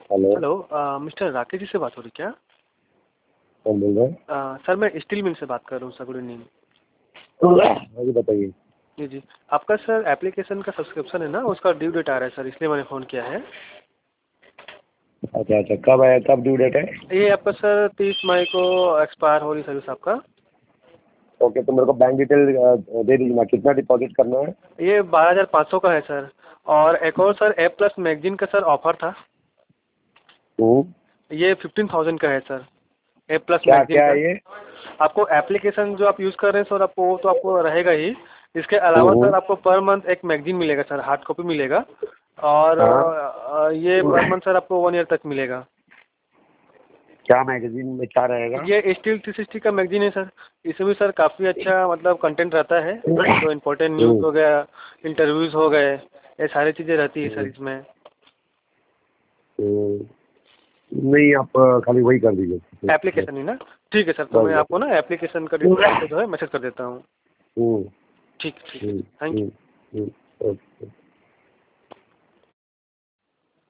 Hello. Hello mister Rakesh ji से बात हो रही क्या? कौन बोल रहे हैं? सर मैं स्टील मिल से बात कर रहा हूँ सर। Good evening. मुझे बताइए। जी जी, आपका सर एप्लीकेशन का सब्सक्रिप्शन है ना, उसका ड्यू डेट आ रहा है सर, इसलिए मैंने फ़ोन किया है। अच्छा अच्छा, कब आया, कब ड्यू डेट है? ये आपका सर 30 मई को एक्सपायर हो रही सर्विस आपका। ओके, तो मेरे को बैंक डिटेल दे दीजिए ना, कितना डिपॉजिट करना है? ये 12,500 का है सर। और एक और सर ए प्लस मैगजीन का सर ऑफर था, ये 15,000 का है सर। ए प्लस क्या मैगजीन क्या का है ये? आपको एप्लीकेशन जो आप यूज़ कर रहे हैं सर, आपको वो तो आपको रहेगा ही। इसके अलावा सर आपको पर मंथ एक मैगजीन मिलेगा सर, हार्ड कॉपी मिलेगा। और हाँ। ये पर मंथ सर आपको 1 ईयर तक मिलेगा। क्या मैगजीन में क्या रहेगा? ये स्टील 360 का मैगजीन है सर। इसमें भी सर काफ़ी अच्छा मतलब कंटेंट रहता है, जो इम्पोर्टेंट न्यूज़ हो गया, इंटरव्यूज़ हो गए, ये सारी चीज़ें रहती है सर इसमें। नहीं, आप खाली वही कर दीजिए। एप्लीकेशन ही ना? ठीक है सर, तो बस मैं आपको बस। ना एप्लीकेशन का डिटेल जो है मैसेज कर देता हूँ। हम्म, ठीक ठीक है, हम्म, थैंक यू। हम्म, ओके।